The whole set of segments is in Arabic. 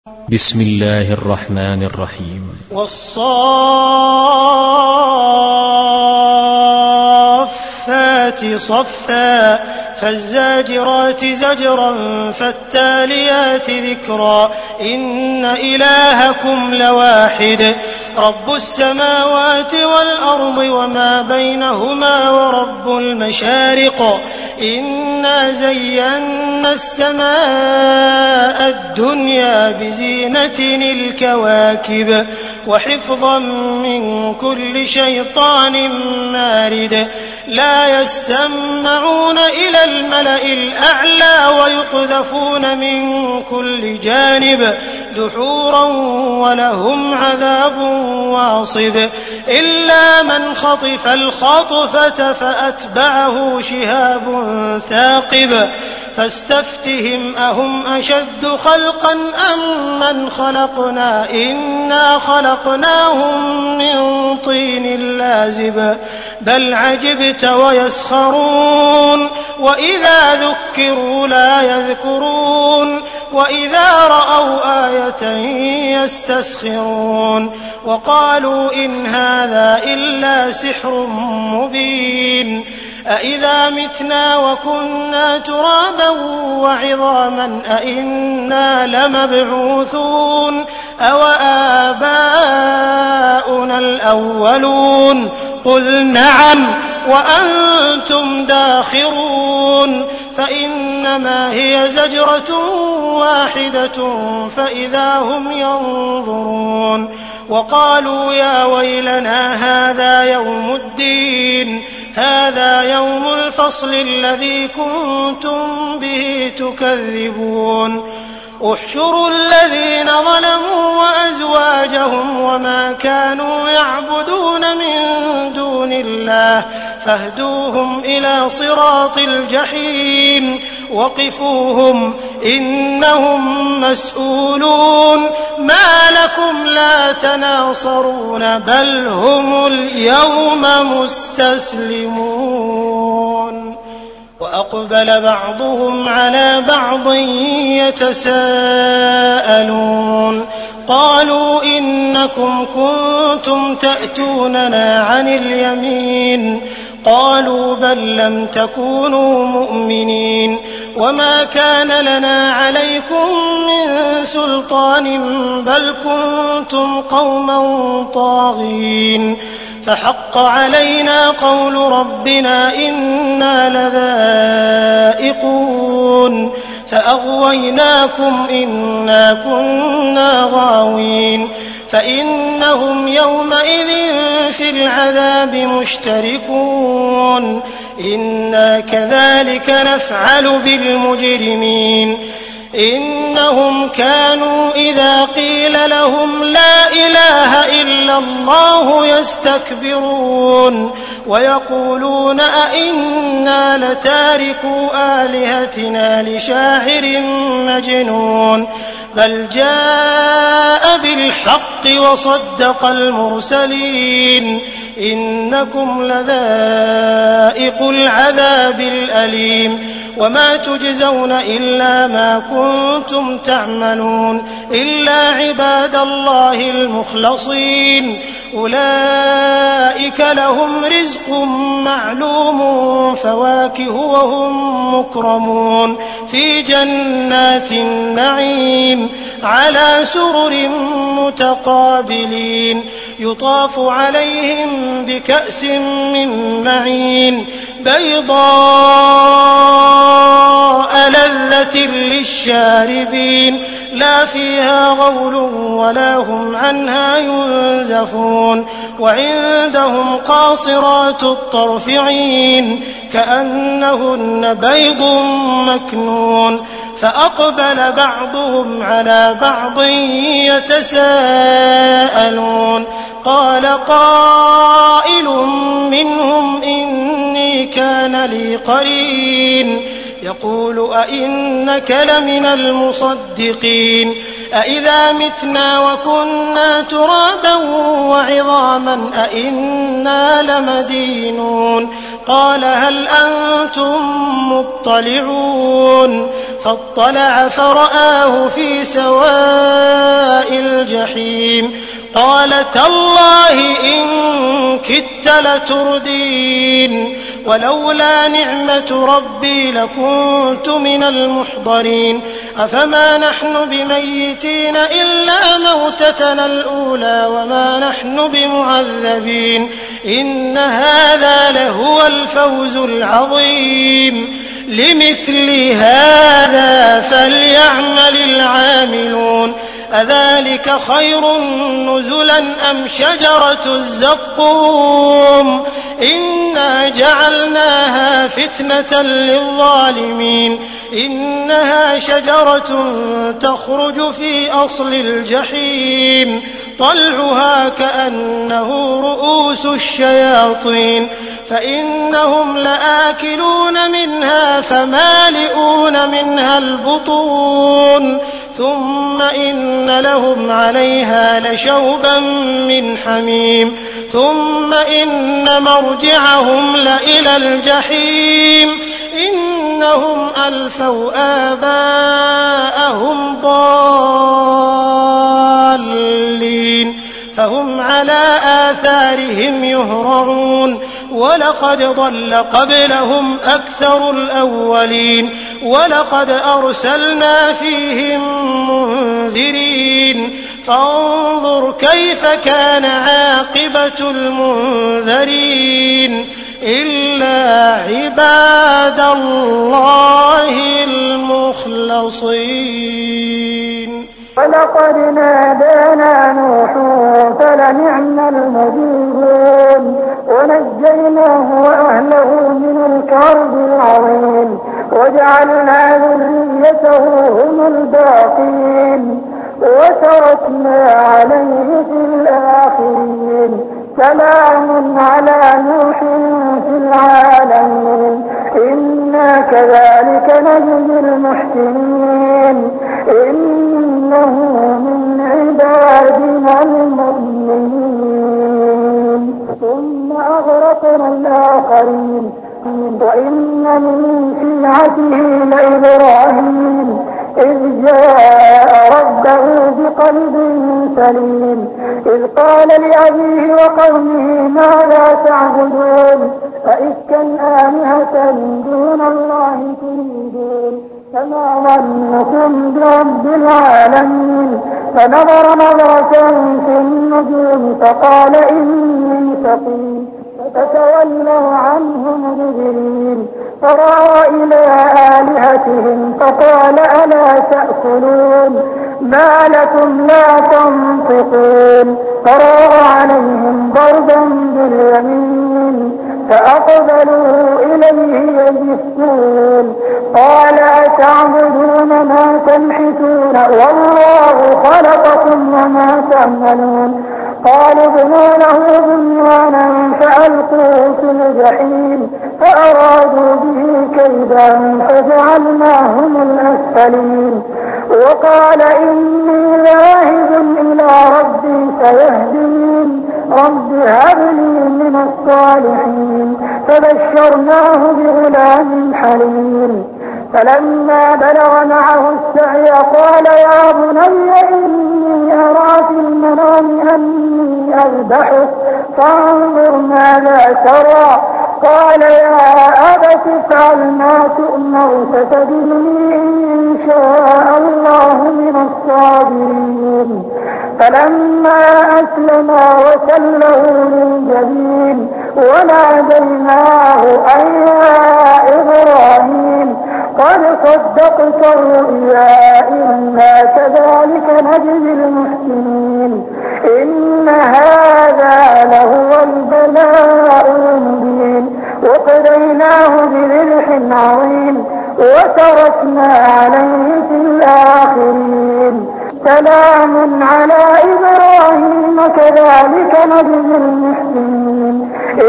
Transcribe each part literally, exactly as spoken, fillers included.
بسم الله الرحمن الرحيم. والصافات صفا فالزاجرات زجرا فالتاليات ذكرا إن إلهكم لواحد رب السماوات والأرض وما بينهما ورب المشارق إنا زينا السماء الدنيا بزينة الكواكب وحفظا من كل شيطان مارد لا يسمعون إلى الملأ الأعلى ويقذفون من كل جانب دحورا ولهم عذاب واصب إلا من خطف الخطفة فأتبعه شهاب ثاقب فاستفتهم أهم أشد خلقا أم من خلقنا إنا خلقناهم من طين لازب بل عجبت ويسخرون وإذا ذكروا لا يذكرون وإذا رأوا آية يستسخرون وقالوا إن هذا إلا سحر مبين أإذا متنا وكنا ترابا وعظاما أإنا لمبعوثون أو آباؤنا الأولون قل نعم وأنتم داخرون فإنما هي زجرة واحدة فإذا هم ينظرون وقالوا يا ويلنا هذا يوم الدين هذا يوم الفصل الذي كنتم به تكذبون احشروا الذين ظلموا وأزواجهم وما كانوا يعبدون من دون الله فاهدوهم إلى صراط الجحيم وقفوهم إنهم مسؤولون ما لكم لا تناصرون بل هم اليوم مستسلمون وأقبل بعضهم على بعض يتساءلون قالوا إنكم كنتم تأتوننا عن اليمين قالوا بل لم تكونوا مؤمنين وما كان لنا عليكم من سلطان بل كنتم قوما طاغين فحق علينا قول ربنا إنا لذائقون فأغويناكم إنا كنا غاوين فإنهم يومئذ في العذاب مشتركون إنا كذلك نفعل بالمجرمين إنهم كانوا إذا قيل لهم لا إله إلا الله يستكبرون ويقولون أئنا لتاركو آلهتنا لشاعر مجنون بل جاء بالحق وصدق المرسلين إنكم لذائقو العذاب الأليم وما تجزون إلا ما كنتم تعملون إلا عباد الله المخلصين أولئك لهم رزق معلوم فواكه وهم مكرمون في جنات النعيم على سرر متقابلين يطاف عليهم بكأس من معين بيضاء لذة للشاربين لا فيها غول ولا هم عنها ينزفون وعندهم قاصرات الطرف عين كأنهن بيض مكنون فأقبل بعضهم على بعض يتساءلون قال قائل منهم إني كان لي قرين يقول أئنك لمن المصدقين أإذا متنا وكنا ترابا وعظاما أإنا لمدينون قال هل أنتم مطلعون فاطلع فرآه في سواء الجحيم قال تالله إن كدت لتردين ولولا نعمة ربي لكنت من المحضرين أفما نحن بميتين إلا موتتنا الأولى وما نحن بمعذبين إن هذا لهو الفوز العظيم لمثل هذا فليعمل العاملون أذلك خير نزلا أم شجرة الزقوم إنا جعلناها فتنة للظالمين إنها شجرة تخرج في أصل الجحيم طلعها كأنه رؤوس الشياطين فإنهم لآكلون منها فمالئون منها البطون ثم إن لهم عليها لشوبا من حميم ثم إن مرجعهم لإلى الجحيم إنهم ألفوا آباءهم ضالين فهم على آثارهم يهرعون ولقد ضل قبلهم أكثر الأولين ولقد أرسلنا فيهم منذرين فانظر كيف كان عاقبة المنذرين إلا عباد الله المخلصين ولقد نادانا نوح فلنعم المجيبون ونجيناه وأهله من الكرب العظيم وجعلنا ذريته هم الباقين وتركنا عليه في الآخرين سلام على نوح في العالمين إنا كذلك نجزي المحسنين إنه من عبادنا المؤمنين ثم أغرقنا الآخرين وإن من شيعته لإبراهيم إذ جاء ربه بقلب سليم إذ قال لأبيه وقومه ماذا تعبدون أئفكا آلهة دون الله تريدون فما ظنكم برب العالمين فنظر نظرة في النجوم فقال إني سقيم فتولوا عنه مدبرين فرأى إلى آلهتهم فقال ألا تأكلون ما لكم لا تنطقون فراغ عليهم ضربا باليمين فأقبلوا إليه يزفون قال أتعبدون ما تنحتون والله خلقكم وما تعملون قالوا ابنوا له بنيانا فألقوه في الجحيم فأرادوا به كيدا فجعلناهم الأسفلين وقال إني ذاهب إلى ربي سيهدين رب هب لي من الصالحين فبشرناه بغلام حليم فلما بلغ معه السعي قال يا بني إني أرى في المنام أني أذبحك فانظر ماذا ترى قال يا أبت افعل ما تؤمر ستجدني إن شاء الله من الصابرين فلما أسلما وتله للجبين وناديناه أن يا إبراهيم قد صدقت الرؤيا إنا كذلك نجزي المحسنين إن هذا لهو البلاء المبين وقضيناه بذبح عظيم وتركنا عليه في الآخرين سلام على إبراهيم كذلك نجزي المحسنين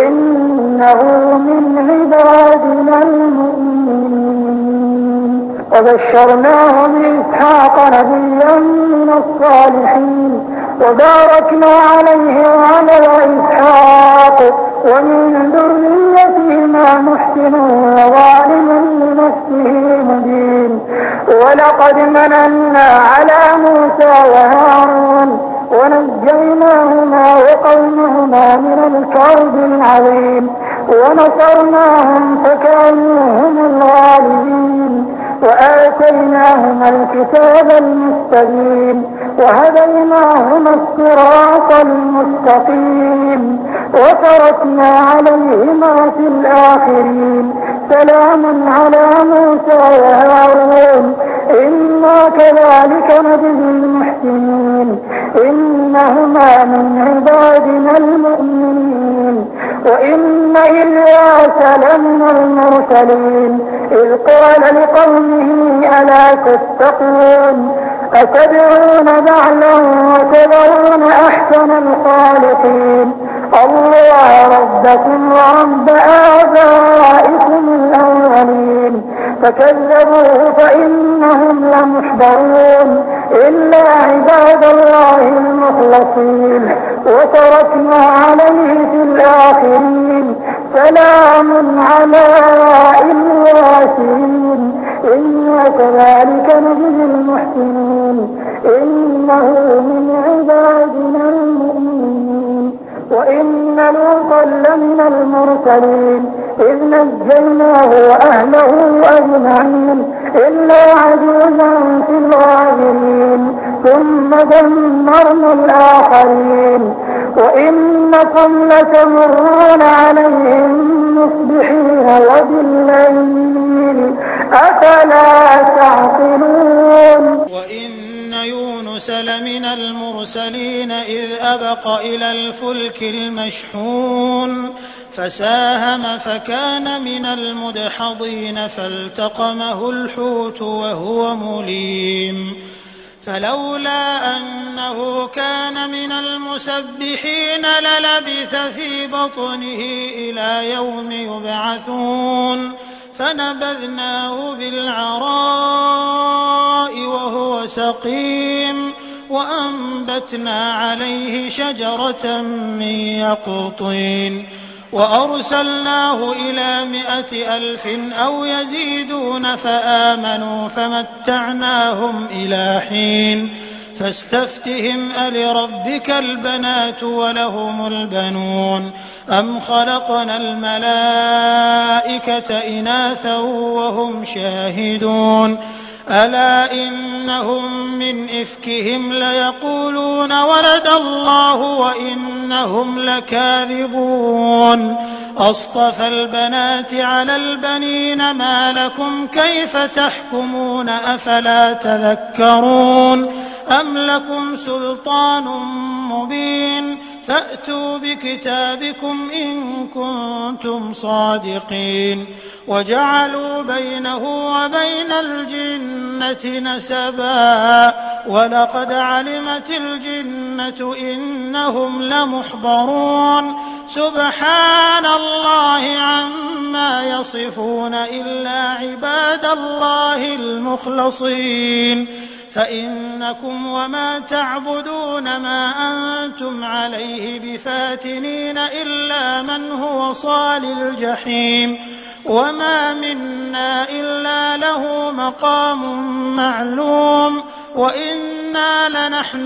إنه من عبادنا المؤمنين وبشرناه بإسحاق نبيا من الصالحين وباركنا عليه وعلى إسحاق ومن ذريتهما محسن وظالم لنفسه مبين ولقد مننا على موسى وهارون ونجيناهما وقومهما من الكرب العظيم ونصرناهم فكانوا هم الغالبين وآتيناهما الكتاب المستبين وهديناهما الصراط المستقيم وتركنا عليهما في الآخرين سلام على موسى وهارون إنا كذلك نجزي المحسنين إنهما من عبادنا المؤمنين وإن إلياس لمن المرسلين إذ قال لقومه ألا تتقون أتدعون بعلا وتذرون أحسن الخالقين الله ربكم ورب آبائكم الأولين فكذبوه فإنهم لمحضرون إلا عباد الله المخلصين وتركنا عليه في الآخرين سلام على الياسين إنا كذلك نجزي المحسنين إنه من عبادنا المؤمنين وإن لوطا لمن المرسلين إذ نجيناه وأهله أجمعين إلا عجوزا في الغابرين ثم دمرنا الآخرين وإنكم لتمرون عليهم مصبحين وبالليل أفلا تعقلون. وإن يونس لمن المرسلين إذ أبق إلى الفلك المشحون فساهم فكان من المدحضين فالتقمه الحوت وهو مليم فلولا أنه كان من المسبحين للبث في بطنه إلى يوم يبعثون فنبذناه بالعراء وهو سقيم وأنبتنا عليه شجرة من يقطين وأرسلناه إلى مائة ألف أو يزيدون فآمنوا فمتعناهم إلى حين فاستفتهم ألربك البنات ولهم البنون أم خلقنا الملائكة إناثا وهم شاهدون ألا إنهم من إفكهم ليقولون ولد الله وإنهم لكاذبون أصطفى البنات على البنين ما لكم كيف تحكمون أفلا تذكرون أم لكم سلطان مبين فأتوا بكتابكم إن كنتم صادقين وجعلوا بينه وبين الجنة نسبا ولقد علمت الجنة إنهم لمحضرون سبحان الله عما يصفون إلا عباد الله المخلصين فإنكم وما تعبدون ما أنتم عليه بفاتنين إلا من هو صال الجحيم وما منا إلا له مقام معلوم وإنا لنحن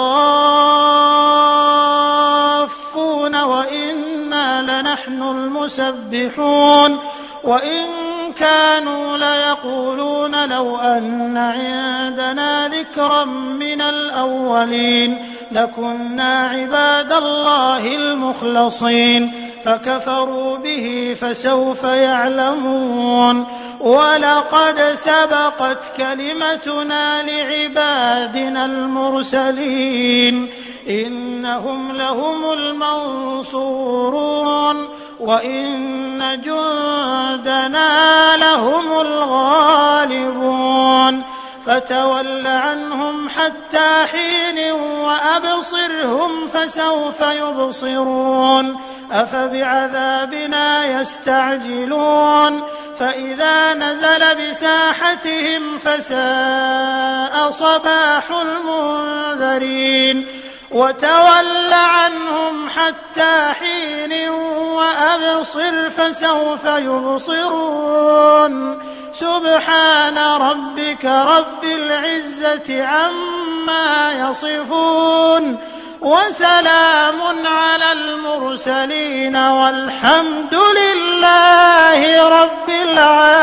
الصافون وإنا لنحن المسبحون وإن كانوا ليقولون لو أن عندنا ذكرا من الأولين لكنا عباد الله المخلصين فكفروا به فسوف يعلمون ولقد سبقت كلمتنا لعبادنا المرسلين إنهم لهم المنصورون وإن جندنا لهم الغالبون فتول عنهم حتى حين وأبصرهم فسوف يبصرون أفبعذابنا يستعجلون فإذا نزل بساحتهم فساء صباح المنذرين وتول عنهم حتى حين وأبصر فسوف يبصرون سبحان ربك رب العزة عما يصفون وسلام على المرسلين والحمد لله رب العالمين.